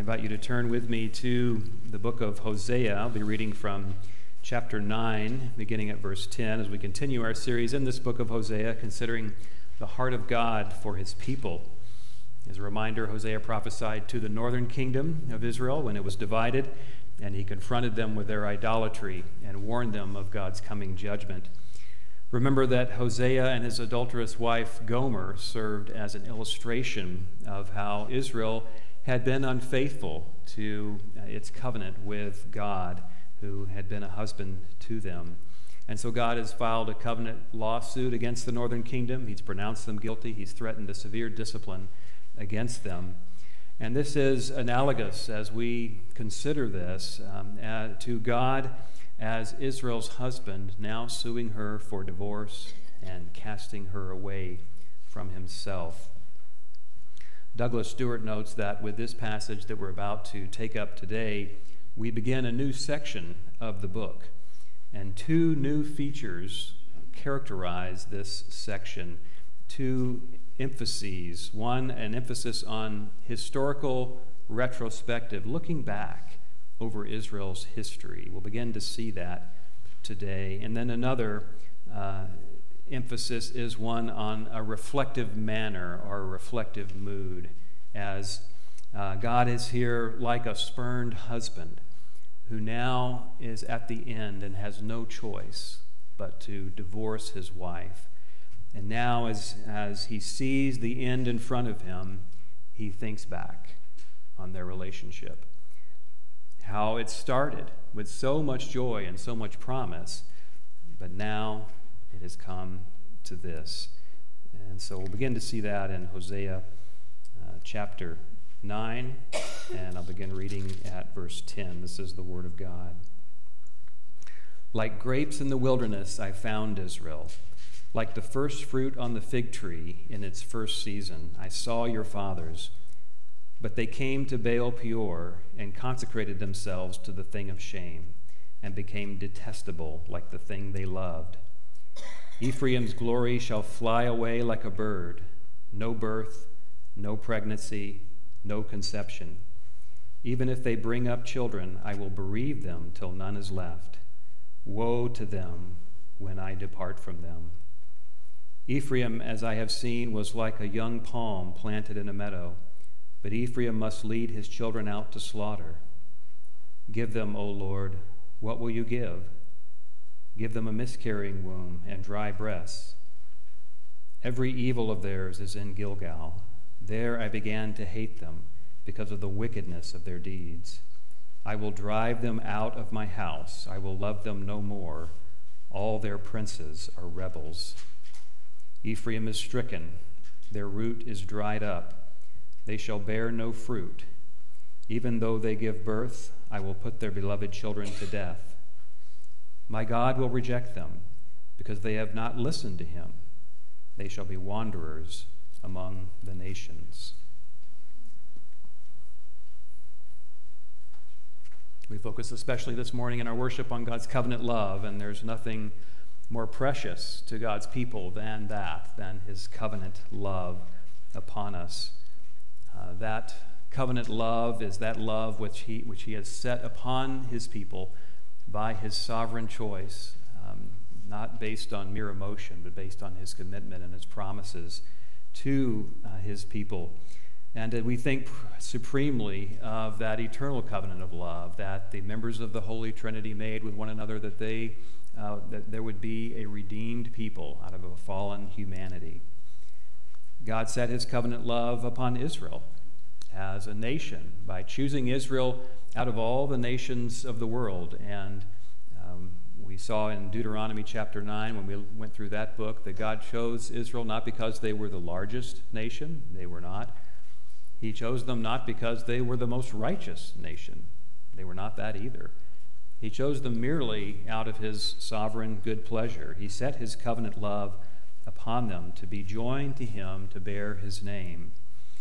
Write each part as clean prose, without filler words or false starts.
invite you to turn with me to the book of Hosea. I'll be reading from chapter 9, beginning at verse 10, as we continue our series in this book of Hosea, considering the heart of God for his people. As a reminder, Hosea prophesied to the northern kingdom of Israel when it was divided, and he confronted them with their idolatry and warned them of God's coming judgment. Remember that Hosea and his adulterous wife Gomer served as an illustration of how Israel had been unfaithful to its covenant with God, who had been a husband to them. And so God has filed a covenant lawsuit against the northern kingdom. He's pronounced them guilty. He's threatened a severe discipline against them. And this is analogous, as we consider this, to God as Israel's husband, now suing her for divorce and casting her away from himself. Douglas Stewart notes that with this passage that we're about to take up today, we begin a new section of the book, and two new features characterize this section, two emphases. One, an emphasis on historical retrospective, looking back over Israel's history. We'll begin to see that today. And then another emphasis is one on a reflective manner or a reflective mood, as God is here like a spurned husband who now is at the end and has no choice but to divorce his wife. And now as he sees the end in front of him, he thinks back on their relationship. How it started with so much joy and so much promise, but now it has come to this. And so we'll begin to see that in Hosea chapter 9, and I'll begin reading at verse 10. This is the word of God. Like grapes in the wilderness I found Israel, like the first fruit on the fig tree in its first season. I saw your fathers, but they came to Baal Peor and consecrated themselves to the thing of shame and became detestable like the thing they loved. Ephraim's glory shall fly away like a bird, no birth, no pregnancy, no conception. Even if they bring up children, I will bereave them till none is left. Woe to them when I depart from them. Ephraim, as I have seen, was like a young palm planted in a meadow, but Ephraim must lead his children out to slaughter. Give them, O Lord, what will you give? Give them a miscarrying womb and dry breasts. Every evil of theirs is in Gilgal. There I began to hate them because of the wickedness of their deeds. I will drive them out of my house. I will love them no more. All their princes are rebels. Ephraim is stricken. Their root is dried up. They shall bear no fruit. Even though they give birth, I will put their beloved children to death. My God will reject them because they have not listened to him. They shall be wanderers among the nations. We focus especially this morning in our worship on God's covenant love, and there's nothing more precious to God's people than his covenant love upon us. That covenant love is that love which he has set upon his people by his sovereign choice, not based on mere emotion, but based on his commitment and his promises to his people. And we think supremely of that eternal covenant of love that the members of the Holy Trinity made with one another, that there would be a redeemed people out of a fallen humanity. God set his covenant love upon Israel as a nation by choosing Israel out of all the nations of the world. And we saw in Deuteronomy chapter 9, when we went through that book, that God chose Israel not because they were the largest nation. They were not. He chose them not because they were the most righteous nation. They were not that either. He chose them merely out of his sovereign good pleasure. He set his covenant love upon them to be joined to him, to bear his name.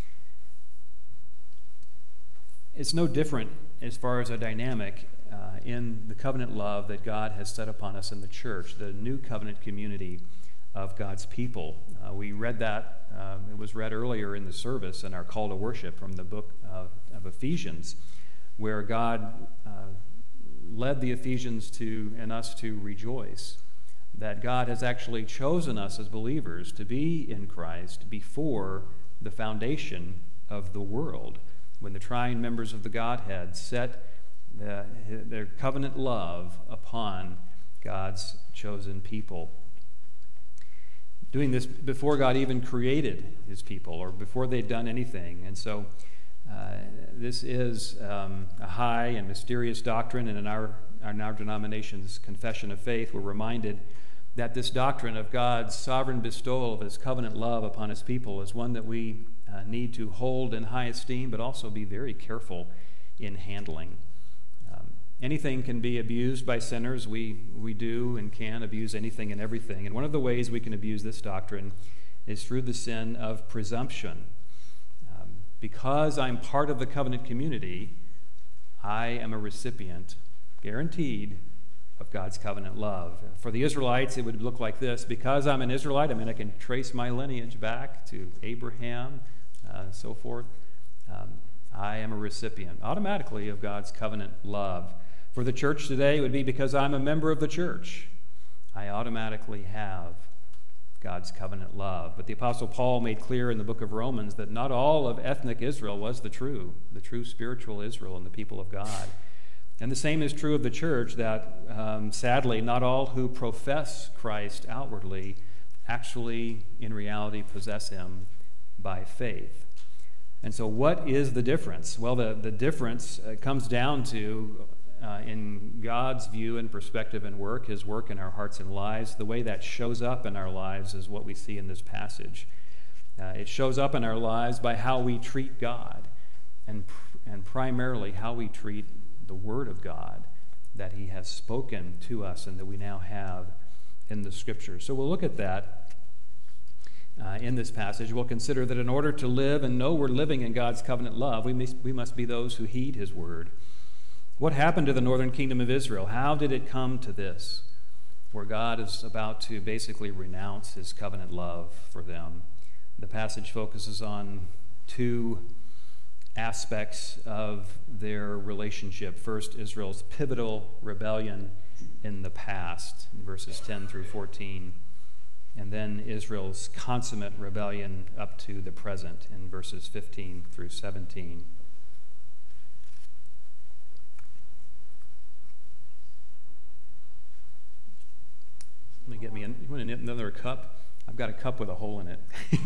It's no different as far as a dynamic in the covenant love that God has set upon us in the church, the new covenant community of God's people. We read that, it was read earlier in the service in our call to worship from the book of Ephesians, where God led the Ephesians and us to rejoice that God has actually chosen us as believers to be in Christ before the foundation of the world, when the triune members of the Godhead set their covenant love upon God's chosen people. Doing this before God even created his people, or before they'd done anything. And so this is a high and mysterious doctrine, and in our denomination's confession of faith, we're reminded that this doctrine of God's sovereign bestowal of his covenant love upon his people is one that we need to hold in high esteem, but also be very careful in handling. Anything can be abused by sinners. We do and can abuse anything and everything. And one of the ways we can abuse this doctrine is through the sin of presumption. Because I'm part of the covenant community, I am a recipient, guaranteed, of God's covenant love. For the Israelites, it would look like this. Because I'm an Israelite, I can trace my lineage back to Abraham, so forth. I am a recipient automatically of God's covenant love. For the church today, it would be because I'm a member of the church, I automatically have God's covenant love. But the Apostle Paul made clear in the book of Romans that not all of ethnic Israel was the true spiritual Israel and the people of God. And the same is true of the church, that sadly, not all who profess Christ outwardly actually, in reality, possess him by faith. And so what is the difference? Well, the difference comes down to, in God's view and perspective and work, his work in our hearts and lives. The way that shows up in our lives is what we see in this passage. It shows up in our lives by how we treat God, and primarily how we treat the Word of God that he has spoken to us and that we now have in the Scriptures. So we'll look at that in this passage. We'll consider that in order to live and know we're living in God's covenant love, we must be those who heed his word. What happened to the northern kingdom of Israel? How did it come to this, where God is about to basically renounce his covenant love for them? The passage focuses on two aspects of their relationship. First, Israel's pivotal rebellion in the past, in verses 10 through 14, and then Israel's consummate rebellion up to the present in verses 15 through 17. Let me get me you want another cup? I've got a cup with a hole in it.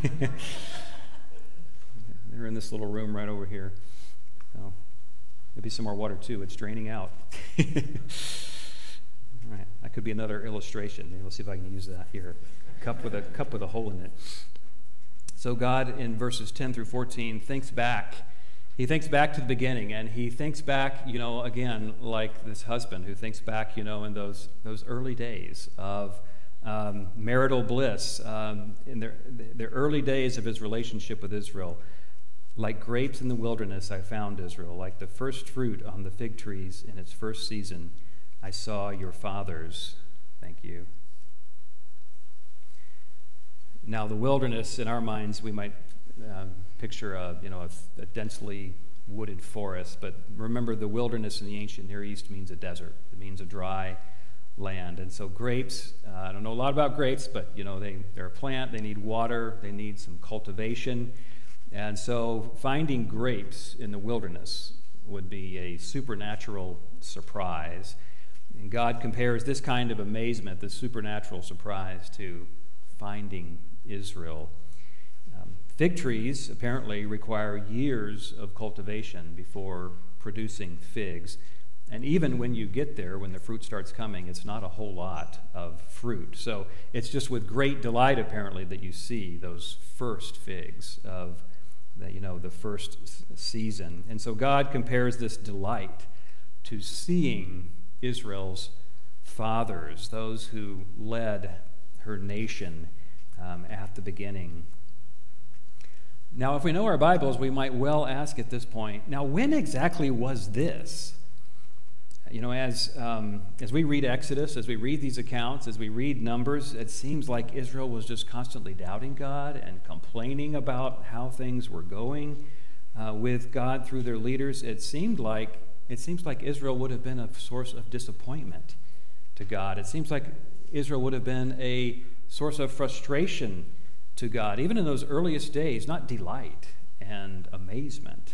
They're in this little room right over here. So, maybe some more water too. It's draining out. All right, that could be another illustration. Maybe let's see if I can use that here. Cup with a hole in it. So God, in verses 10 through 14, thinks back. He thinks back to the beginning, and he thinks back, again, like this husband who thinks back, in those early days of marital bliss, in their early days of his relationship with Israel. Like grapes in the wilderness, I found Israel. Like the first fruit on the fig trees in its first season, I saw your fathers. Thank you. Now, the wilderness, in our minds, we might picture a densely wooded forest, but remember, the wilderness in the ancient Near East means a desert. It means a dry land. And so grapes, I don't know a lot about grapes, but they're a plant, they need water, they need some cultivation. And so finding grapes in the wilderness would be a supernatural surprise. And God compares this kind of amazement, this supernatural surprise, to finding Israel. Fig trees apparently require years of cultivation before producing figs. And even when you get there, when the fruit starts coming, it's not a whole lot of fruit. So it's just with great delight, apparently, that you see those first figs of the first season. And so God compares this delight to seeing Israel's fathers, those who led her nation at the beginning. Now, if we know our Bibles, we might well ask at this point, now when exactly was this? As we read Exodus, as we read these accounts, as we read Numbers, it seems like Israel was just constantly doubting God and complaining about how things were going with God through their leaders. It seems like Israel would have been a source of disappointment to God. It seems like Israel would have been a source of frustration to God, even in those earliest days, not delight and amazement.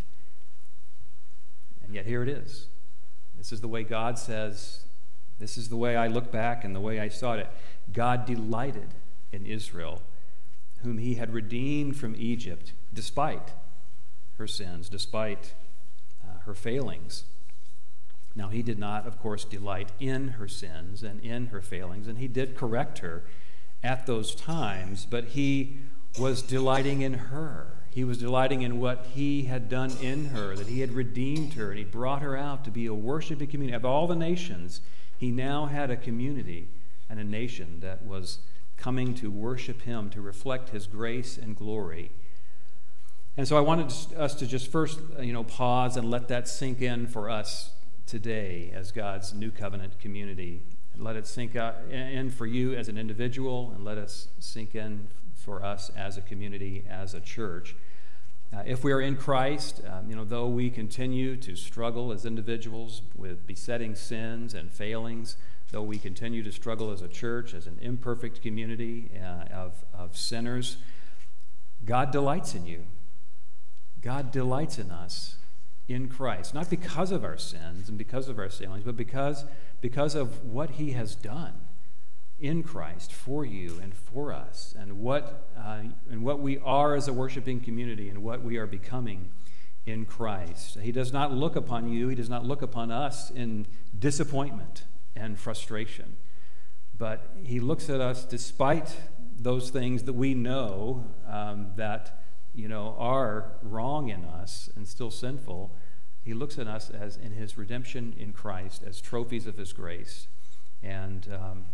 And yet here it is. This is the way God says, this is the way I look back and the way I saw it. God delighted in Israel, whom he had redeemed from Egypt, despite her sins, despite her failings. Now, he did not, of course, delight in her sins and in her failings, and he did correct her at those times, but he was delighting in her. He was delighting in what he had done in her, that he had redeemed her, and he brought her out to be a worshiping community. Of all the nations, he now had a community and a nation that was coming to worship him, to reflect his grace and glory. And so I wanted us to just first, pause and let that sink in for us today as God's new covenant community. And let it sink in for you as an individual, and let us sink in for us as a community, as a church. If we are in Christ, though we continue to struggle as individuals with besetting sins and failings, though we continue to struggle as a church, as an imperfect community of sinners, God delights in you. God delights in us in Christ, not because of our sins and because of our failings, but because of what he has done in Christ for you and for us, and what we are as a worshiping community and what we are becoming in Christ. He does not look upon you, he does not look upon us in disappointment and frustration, but he looks at us despite those things that we know that are wrong in us and still sinful. He looks at us as in his redemption in Christ, as trophies of his grace, and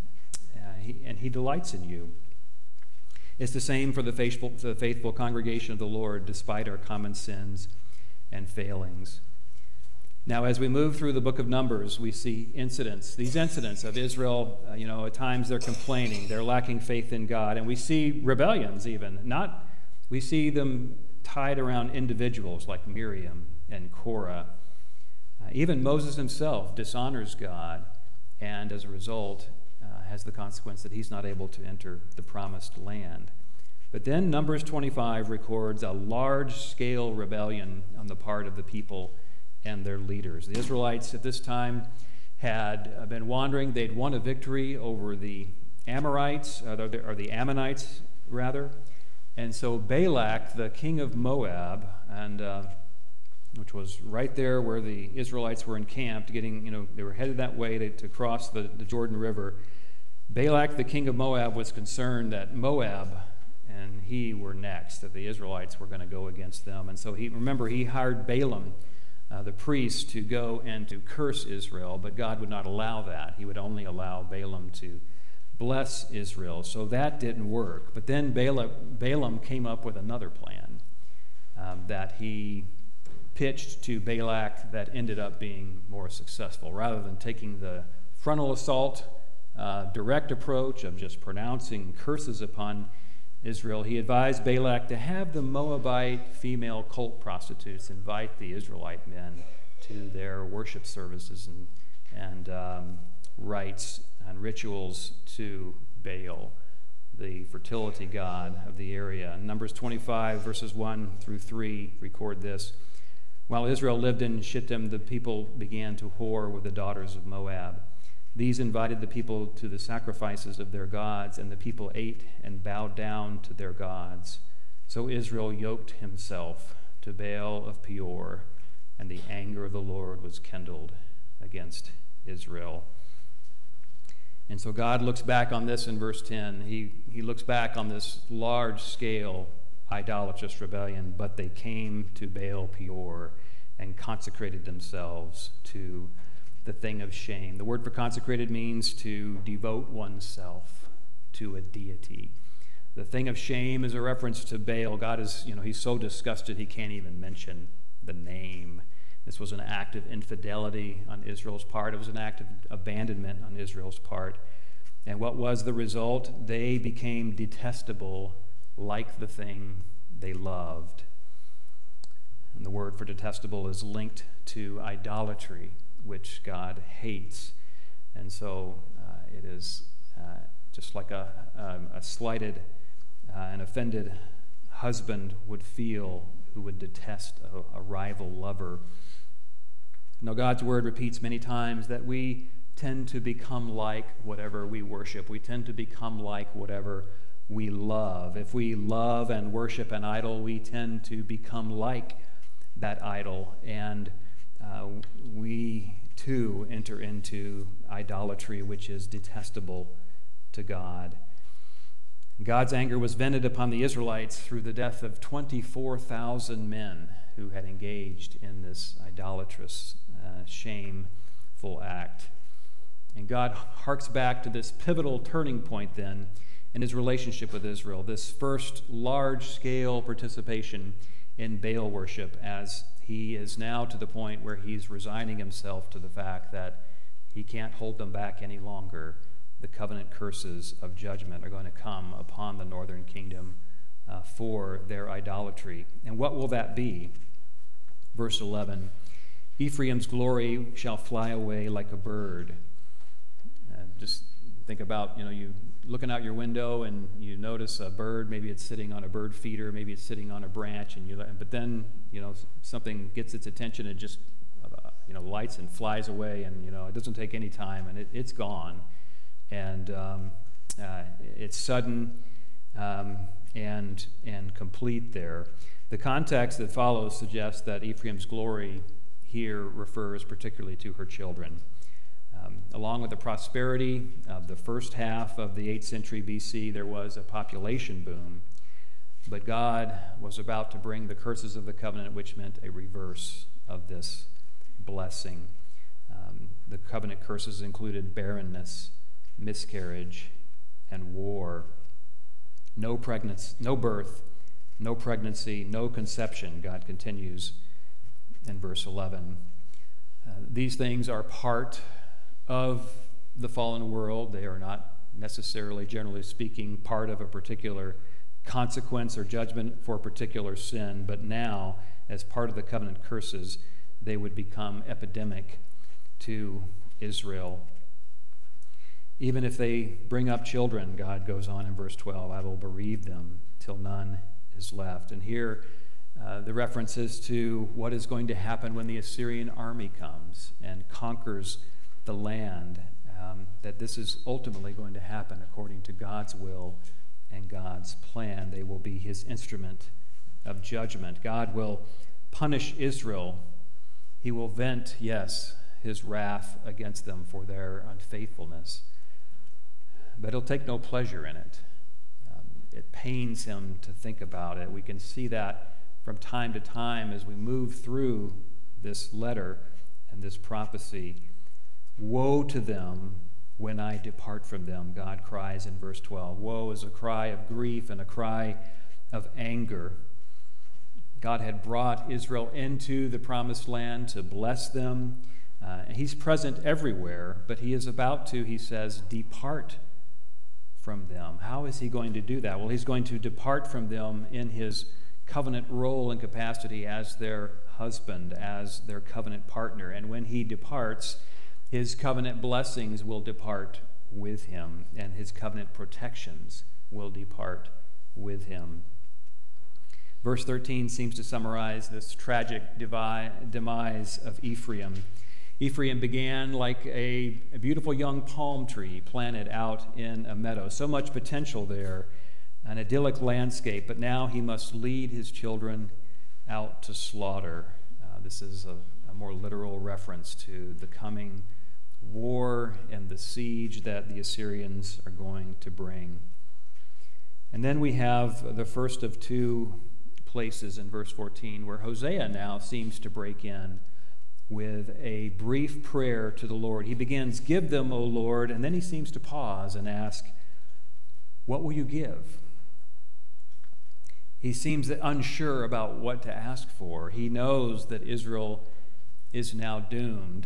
he delights in you. It's the same for the faithful congregation of the Lord, despite our common sins and failings. Now, as we move through the book of Numbers, we see these incidents of Israel. At times they're complaining, they're lacking faith in God, and we see rebellions even. We see them tied around individuals like Miriam and Korah. Even Moses himself dishonors God, and as a result has the consequence that he's not able to enter the promised land. But then Numbers 25 records a large-scale rebellion on the part of the people and their leaders. The Israelites at this time had been wandering. They'd won a victory over the Amorites, or the Ammonites, rather. And so Balak, the king of Moab, which was right there where the Israelites were encamped, they were headed that way to cross the Jordan River. Balak, the king of Moab, was concerned that Moab and he were next, that the Israelites were going to go against them. And so he hired Balaam, the priest, to go and to curse Israel, but God would not allow that. He would only allow Balaam to bless Israel. So that didn't work. But then Balaam came up with another plan that he pitched to Balak that ended up being more successful. Rather than taking the frontal assault, direct approach of just pronouncing curses upon Israel, he advised Balak to have the Moabite female cult prostitutes invite the Israelite men to their worship services and rites and rituals to Baal, the fertility god of the area. Numbers 25, verses 1 through 3 record this. While Israel lived in Shittim, the people began to whore with the daughters of Moab. These invited the people to the sacrifices of their gods, and the people ate and bowed down to their gods. So Israel yoked himself to Baal of Peor, and the anger of the Lord was kindled against Israel. And so God looks back on this in verse 10. He looks back on this large-scale idolatrous rebellion, but they came to Baal Peor and consecrated themselves to the thing of shame. The word for consecrated means to devote oneself to a deity. The thing of shame is a reference to Baal. God is, he's so disgusted he can't even mention the name This was an act of infidelity on Israel's part. It was an act of abandonment on Israel's part. And what was the result? They became detestable like the thing they loved. And the word for detestable is linked to idolatry, which God hates. And so it is just like a slighted and offended husband would feel who would detest a rival lover. Now, God's word repeats many times that we tend to become like whatever we worship. We tend to become like whatever we love. If we love and worship an idol, we tend to become like that idol, and we too enter into idolatry, which is detestable to God. God's anger was vented upon the Israelites through the death of 24,000 men who had engaged in this idolatrous, shameful act. And God harks back to this pivotal turning point then in his relationship with Israel, this first large-scale participation in Baal worship, as he is now to the point where he's resigning himself to the fact that he can't hold them back any longer. The covenant curses of judgment are going to come upon the northern kingdom for their idolatry. And what will that be? Verse 11, Ephraim's glory shall fly away like a bird. Just think about, you looking out your window and you notice a bird. Maybe it's sitting on a bird feeder, maybe it's sitting on a branch, but then something gets its attention and just lights and flies away, and it doesn't take any time, and it's gone, and it's sudden and complete there. The context that follows suggests that Ephraim's glory here refers particularly to her children. Along with the prosperity of the first half of the 8th century BC, there was a population boom. But God was about to bring the curses of the covenant, which meant a reverse of this blessing. The covenant curses included barrenness, miscarriage, and war. No birth, no pregnancy, no conception, God continues in verse 11. These things are part of the fallen world. They are not necessarily, generally speaking, part of a particular consequence or judgment for a particular sin, but now, as part of the covenant curses, they would become epidemic to Israel. Even if they bring up children, God goes on in verse 12, I will bereave them till none is left. And here the reference is to what is going to happen when the Assyrian army comes and conquers the land, that this is ultimately going to happen according to God's will and God's plan. They will be his instrument of judgment. God will punish Israel. He will vent, yes, his wrath against them for their unfaithfulness. But he'll take no pleasure in it. It pains him to think about it. We can see that from time to time as we move through this letter and this prophecy. Woe to them when I depart from them, God cries in verse 12. Woe is a cry of grief and a cry of anger. God had brought Israel into the promised land to bless them. He's present everywhere, but he is about to, he says, depart from them. How is he going to do that? Well, he's going to depart from them in his covenant role and capacity as their husband, as their covenant partner. And when he departs, his covenant blessings will depart with him, and his covenant protections will depart with him. Verse 13 seems to summarize this tragic demise of Ephraim. Ephraim began like a beautiful young palm tree planted out in a meadow. So much potential there, an idyllic landscape, but now he must lead his children out to slaughter. This is a more literal reference to the coming war and the siege that the Assyrians are going to bring. And then we have the first of two places in verse 14 where Hosea now seems to break in with a brief prayer to the Lord. He begins, "Give them, O Lord," and then he seems to pause and ask, "What will you give?" He seems unsure about what to ask for. He knows that Israel is now doomed.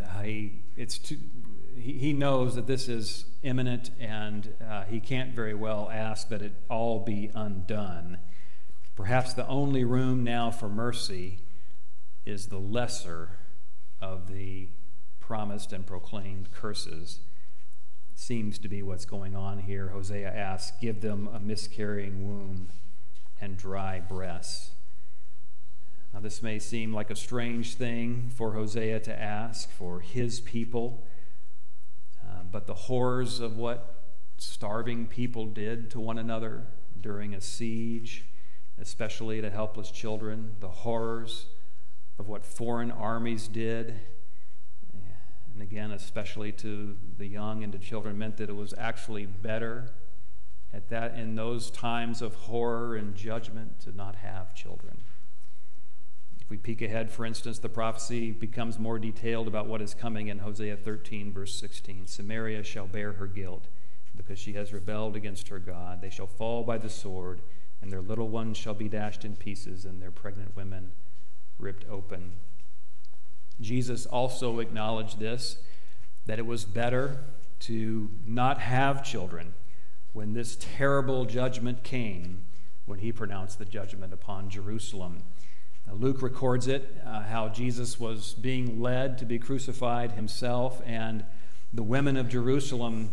He knows that this is imminent, and he can't very well ask that it all be undone. Perhaps the only room now for mercy is the lesser of the promised and proclaimed curses. Seems to be what's going on here. Hosea asks, give them a miscarrying womb and dry breasts. Now, this may seem like a strange thing for Hosea to ask for his people, but the horrors of what starving people did to one another during a siege, especially to helpless children, the horrors of what foreign armies did, and again, especially to the young and to children, meant that it was actually better in those times of horror and judgment to not have children. If we peek ahead, for instance, the prophecy becomes more detailed about what is coming in Hosea 13, verse 16. Samaria shall bear her guilt because she has rebelled against her God. They shall fall by the sword, and their little ones shall be dashed in pieces, and their pregnant women ripped open. Jesus also acknowledged this, that it was better to not have children when this terrible judgment came, when he pronounced the judgment upon Jerusalem. Now, Luke records it, how Jesus was being led to be crucified himself, and the women of Jerusalem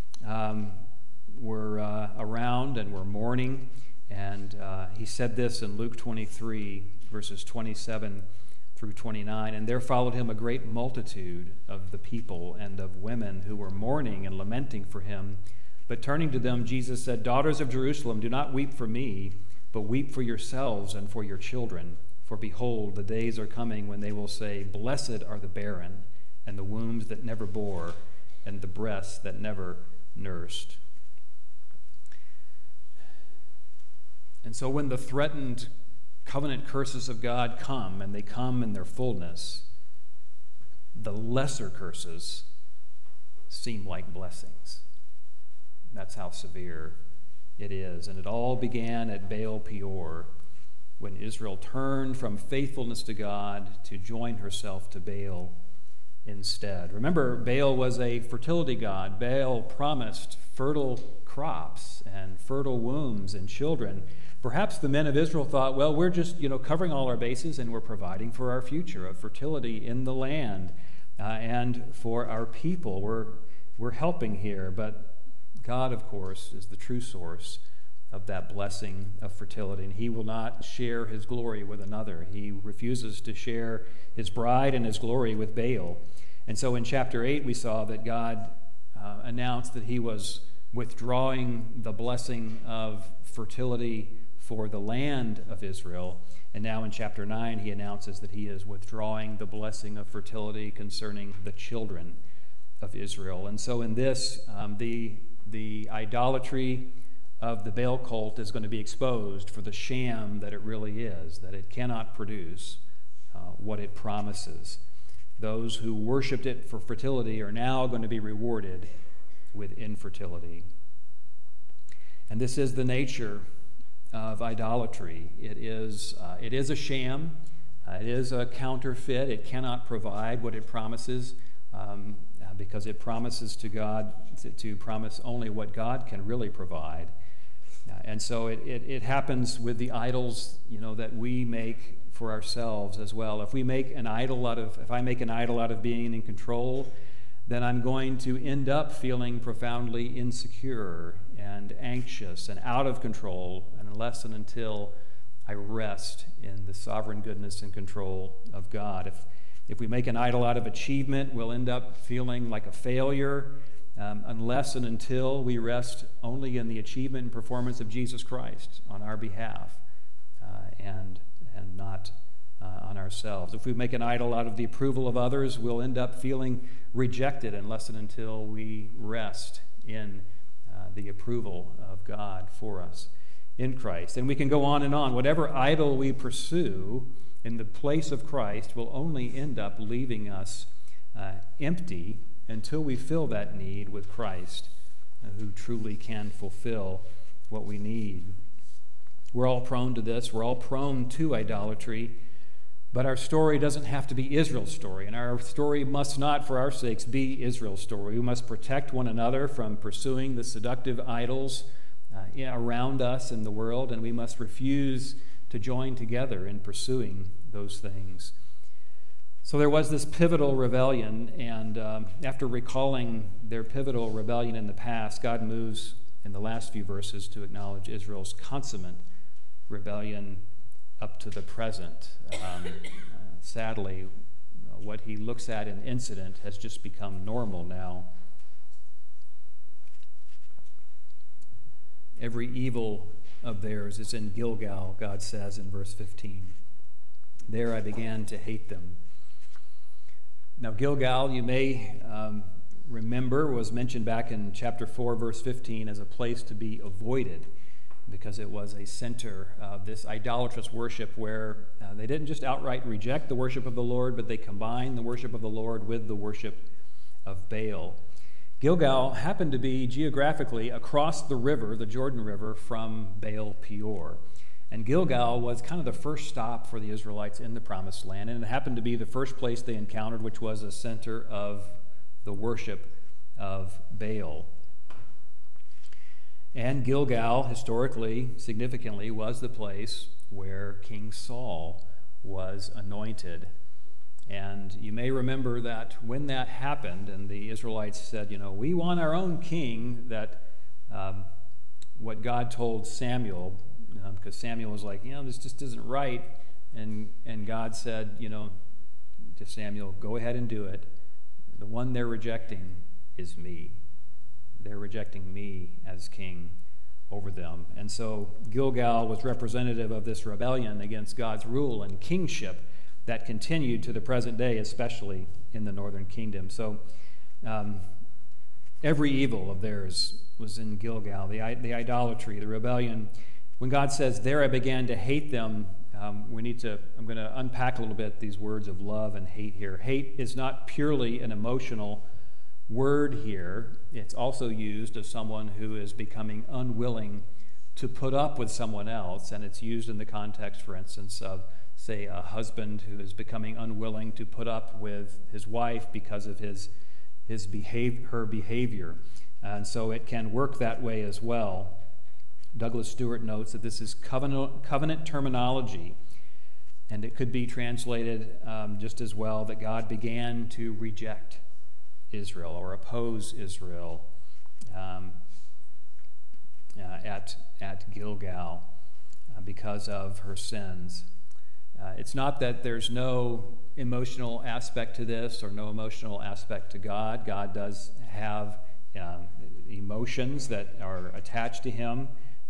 were around and were mourning. And he said this in Luke 23, verses 27 through 29. And there followed him a great multitude of the people and of women who were mourning and lamenting for him. But turning to them, Jesus said, Daughters of Jerusalem, do not weep for me, but weep for yourselves and for your children. For behold, the days are coming when they will say, Blessed are the barren, and the wombs that never bore, and the breasts that never nursed. And so when the threatened covenant curses of God come, and they come in their fullness, the lesser curses seem like blessings. That's how severe it is. And it all began at Baal Peor, when Israel turned from faithfulness to God to join herself to Baal instead. Remember, Baal was a fertility god. Baal promised fertile crops and fertile wombs and children. Perhaps the men of Israel thought, well, we're just, covering all our bases, and we're providing for our future of fertility in the land and for our people. We're helping here, but God, of course, is the true source of that blessing of fertility, and he will not share his glory with another. He refuses to share his bride and his glory with Baal. And so in chapter 8, we saw that God announced that he was withdrawing the blessing of fertility for the land of Israel. And now in chapter 9, he announces that he is withdrawing the blessing of fertility concerning the children of Israel. And so in this, the idolatry of the Baal cult is going to be exposed for the sham that it really is, that it cannot produce what it promises. Those who worshipped it for fertility are now going to be rewarded with infertility. And this is the nature of idolatry. It is a sham. It is a counterfeit. It cannot provide what it promises because it promises to God to promise only what God can really provide. And so it happens with the idols, that we make for ourselves as well. If I make an idol out of being in control, then I'm going to end up feeling profoundly insecure and anxious and out of control, unless and until I rest in the sovereign goodness and control of God. If we make an idol out of achievement, we'll end up feeling like a failure, unless and until we rest only in the achievement and performance of Jesus Christ on our behalf, and not on ourselves. If we make an idol out of the approval of others, we'll end up feeling rejected unless and until we rest in the approval of God for us in Christ. And we can go on and on. Whatever idol we pursue in the place of Christ will only end up leaving us empty until we fill that need with Christ, who truly can fulfill what we need. We're all prone to this. We're all prone to idolatry. But our story doesn't have to be Israel's story, and our story must not, for our sakes, be Israel's story. We must protect one another from pursuing the seductive idols around us in the world, and we must refuse to join together in pursuing those things. So there was this pivotal rebellion, and after recalling their pivotal rebellion in the past, God moves in the last few verses to acknowledge Israel's consummate rebellion up to the present. Sadly, what he looks at in incident has just become normal now. Every evil of theirs is in Gilgal, God says in verse 15. There I began to hate them. Now, Gilgal, you may remember, was mentioned back in chapter 4, verse 15, as a place to be avoided, because it was a center of this idolatrous worship where they didn't just outright reject the worship of the Lord, but they combined the worship of the Lord with the worship of Baal. Gilgal happened to be geographically across the river, the Jordan River, from Baal Peor. And Gilgal was kind of the first stop for the Israelites in the Promised Land, and it happened to be the first place they encountered, which was a center of the worship of Baal. And Gilgal, historically, significantly, was the place where King Saul was anointed. And you may remember that when that happened, and the Israelites said, we want our own king, that what God told Samuel, because Samuel was like, this just isn't right. And God said, to Samuel, go ahead and do it. The one they're rejecting is me. They're rejecting me as king over them. And so Gilgal was representative of this rebellion against God's rule and kingship that continued to the present day, especially in the northern kingdom. So every evil of theirs was in Gilgal, the idolatry, the rebellion. When God says, there I began to hate them, I'm going to unpack a little bit these words of love and hate here. Hate is not purely an emotional word here. It's also used of someone who is becoming unwilling to put up with someone else, and it's used in the context, for instance, of, say, a husband who is becoming unwilling to put up with his wife because of her behavior. And so it can work that way as well. Douglas Stewart notes that this is covenant terminology, and it could be translated just as well that God began to reject Israel or oppose Israel at Gilgal because of her sins. It's not that there's no emotional aspect to this or no emotional aspect to God. God does have emotions that are attached to him.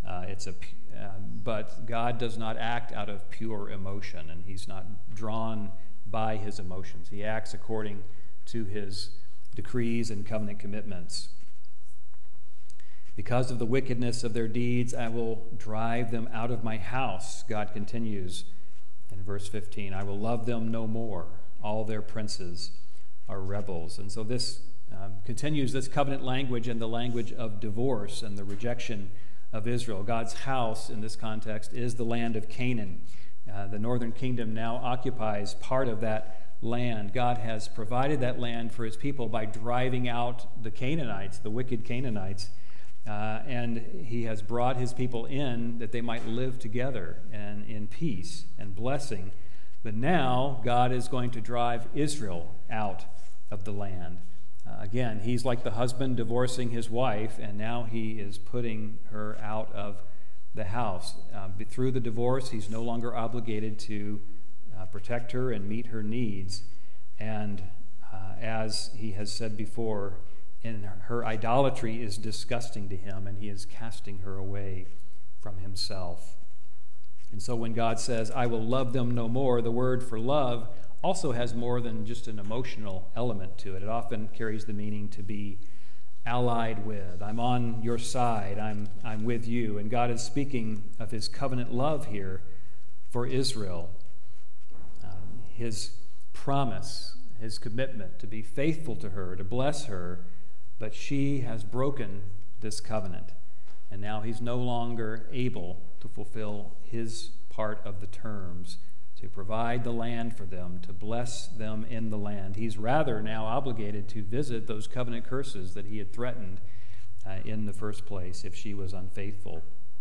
But God does not act out of pure emotion, and he's not drawn by his emotions. He acts according to his decrees and covenant commitments. Because of the wickedness of their deeds, I will drive them out of my house, God continues in verse 15. I will love them no more. All their princes are rebels. And so this continues this covenant language and the language of divorce and the rejection of Israel. God's house in this context is the land of Canaan. The northern kingdom now occupies part of that land. God has provided that land for his people by driving out the Canaanites, the wicked Canaanites, and he has brought his people in that they might live together and in peace and blessing. But now God is going to drive Israel out of the land. Again, he's like the husband divorcing his wife, and now he is putting her out of the house. Through the divorce, he's no longer obligated to protect her and meet her needs. And as he has said before, her idolatry is disgusting to him, and he is casting her away from himself. And so when God says, I will love them no more, the word for love also has more than just an emotional element to it. It often carries the meaning to be allied with. I'm on your side. I'm with you. And God is speaking of his covenant love here for Israel. His promise, his commitment to be faithful to her, to bless her, but she has broken this covenant. And now he's no longer able to fulfill his part of the terms to provide the land for them, to bless them in the land. He's rather now obligated to visit those covenant curses that he had threatened in the first place if she was unfaithful.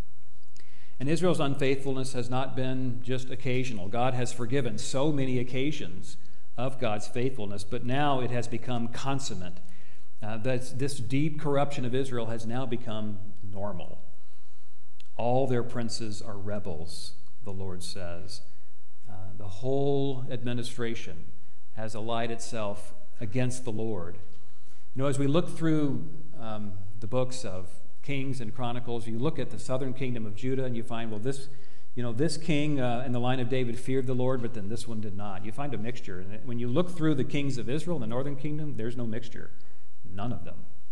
And Israel's unfaithfulness has not been just occasional. God has forgiven so many occasions of God's faithfulness, but now it has become consummate. This deep corruption of Israel has now become normal. All their princes are rebels, the Lord says. The whole administration has allied itself against the Lord. You know, as we look through the books of Kings and Chronicles, you look at the southern kingdom of Judah and you find, well, this king in the line of David feared the Lord, but then this one did not. You find a mixture. And when you look through the kings of Israel in the northern kingdom, there's no mixture. None of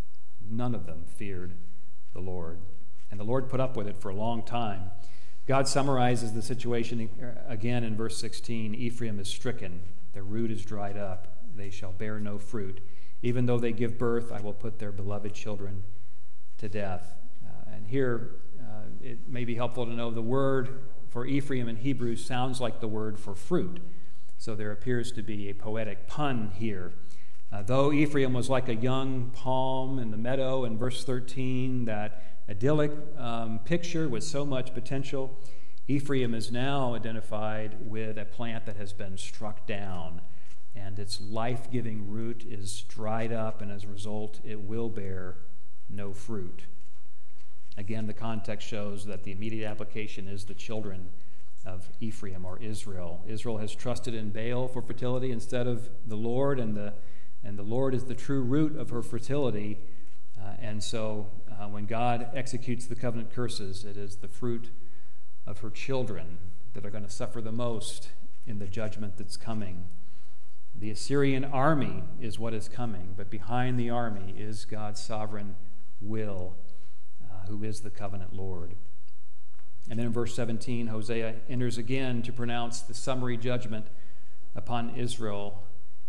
them feared the Lord. And the Lord put up with it for a long time. God summarizes the situation again in verse 16. Ephraim is stricken, their root is dried up, they shall bear no fruit. Even though they give birth, I will put their beloved children to death. And here it may be helpful to know the word for Ephraim in Hebrew sounds like the word for fruit. So there appears to be a poetic pun here. Though Ephraim was like a young palm in the meadow in verse 13, that idyllic picture with so much potential, Ephraim is now identified with a plant that has been struck down, and its life-giving root is dried up, and as a result, it will bear no fruit. Again, the context shows that the immediate application is the children of Ephraim or Israel. Israel has trusted in Baal for fertility instead of the Lord, and the Lord is the true root of her fertility. And so when God executes the covenant curses, it is the fruit of her children that are going to suffer the most in the judgment that's coming. The Assyrian army is what is coming, but behind the army is God's sovereign will, who is the covenant Lord. And then in verse 17, Hosea enters again to pronounce the summary judgment upon Israel.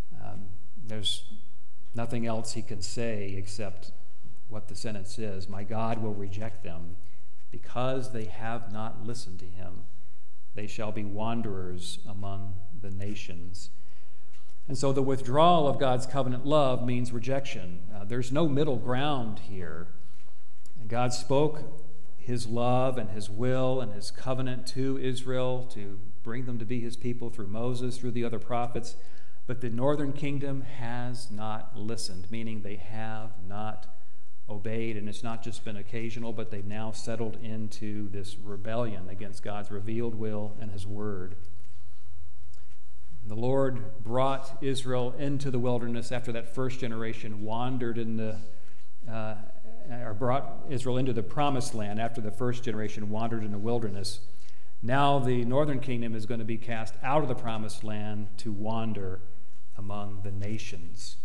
There's nothing else he can say except what the sentence is. My God will reject them because they have not listened to him. They shall be wanderers among the nations. And so the withdrawal of God's covenant love means rejection. There's no middle ground here. And God spoke his love and his will and his covenant to Israel to bring them to be his people through Moses, through the other prophets. But the northern kingdom has not listened, meaning they have not obeyed. And it's not just been occasional, but they've now settled into this rebellion against God's revealed will and his word. The Lord brought Israel into the wilderness after that first generation wandered or brought Israel into the promised land after the first generation wandered in the wilderness. Now the northern kingdom is going to be cast out of the promised land to wander among the nations.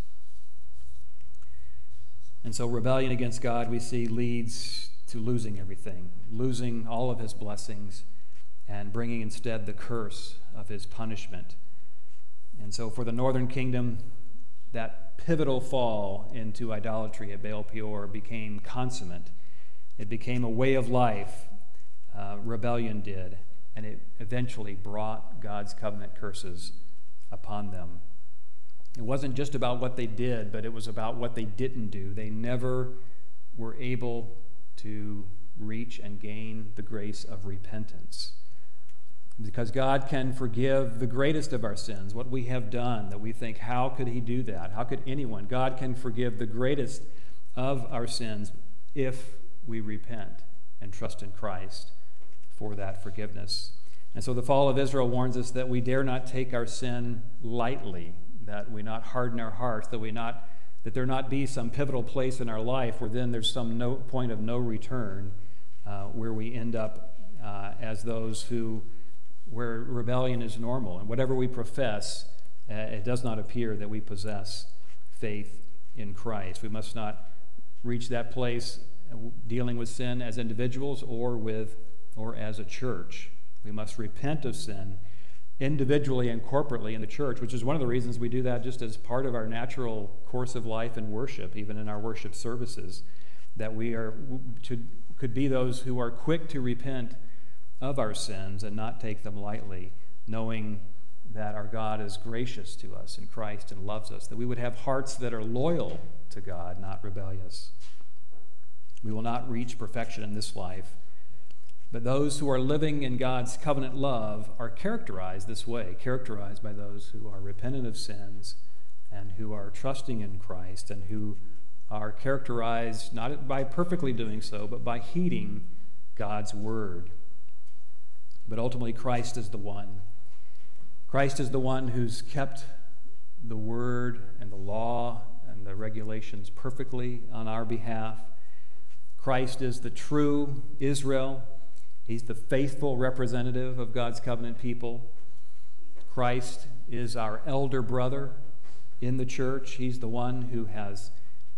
And so rebellion against God, we see, leads to losing everything, losing all of his blessings, and bringing instead the curse of his punishment. And so for the northern kingdom, that pivotal fall into idolatry at Baal Peor became consummate. It became a way of life. Rebellion did, and it eventually brought God's covenant curses upon them. It wasn't just about what they did, but it was about what they didn't do. They never were able to reach and gain the grace of repentance. Because God can forgive the greatest of our sins, what we have done, that we think, how could he do that? How could anyone? God can forgive the greatest of our sins if we repent and trust in Christ for that forgiveness. And so the fall of Israel warns us that we dare not take our sin lightly, that we not harden our hearts, that there not be some pivotal place in our life where then there's some point of no return, where we end up as those where rebellion is normal. And whatever we profess, it does not appear that we possess faith in Christ. We must not reach that place dealing with sin as individuals or as a church. We must repent of sin individually and corporately in the church, which is one of the reasons we do that just as part of our natural course of life and worship, even in our worship services, that we could be those who are quick to repent of our sins and not take them lightly, knowing that our God is gracious to us in Christ and loves us, that we would have hearts that are loyal to God, not rebellious. We will not reach perfection in this life, but those who are living in God's covenant love are characterized this way, characterized by those who are repentant of sins and who are trusting in Christ and who are characterized not by perfectly doing so, but by heeding God's word. But ultimately, Christ is the one. Christ is the one who's kept the word and the law and the regulations perfectly on our behalf. Christ is the true Israel. He's the faithful representative of God's covenant people. Christ is our elder brother in the church. He's the one who has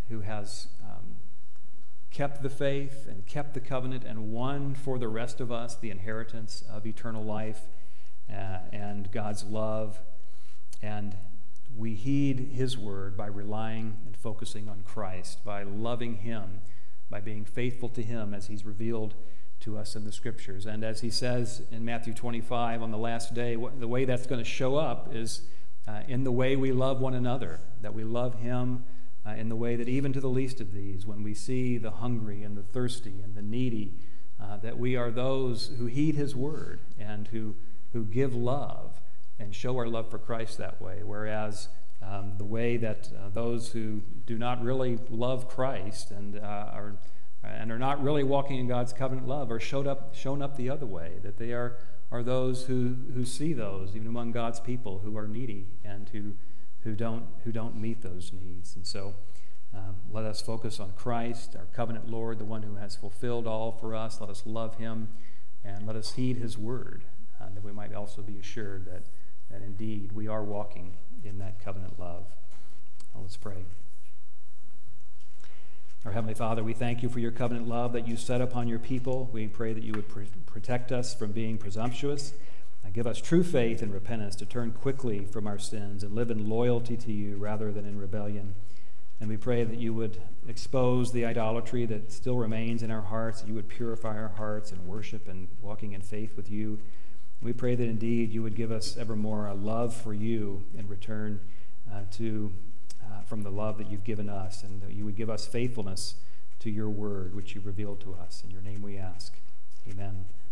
kept the faith and kept the covenant and won for the rest of us the inheritance of eternal life and God's love. And we heed his word by relying and focusing on Christ, by loving him, by being faithful to him as he's revealed to us in the Scriptures. And as he says in Matthew 25, on the last day, the way that's going to show up is in the way we love one another, that we love him in the way that even to the least of these, when we see the hungry and the thirsty and the needy, that we are those who heed his word and who give love and show our love for Christ that way, whereas the way that those who do not really love Christ and are not really walking in God's covenant love are shown up the other way, that they are those who see those, even among God's people, who are needy and who don't meet those needs. And so let us focus on Christ, our covenant Lord, the one who has fulfilled all for us. Let us love him, and let us heed his word, that we might also be assured that indeed we are walking in that covenant love. Now let's pray. Our Heavenly Father, we thank you for your covenant love that you set upon your people. We pray that you would protect us from being presumptuous. Give us true faith and repentance to turn quickly from our sins and live in loyalty to you rather than in rebellion. And we pray that you would expose the idolatry that still remains in our hearts, that you would purify our hearts in worship and walking in faith with you. We pray that indeed you would give us evermore a love for you in return from the love that you've given us, and that you would give us faithfulness to your word, which you revealed to us. In your name we ask. Amen.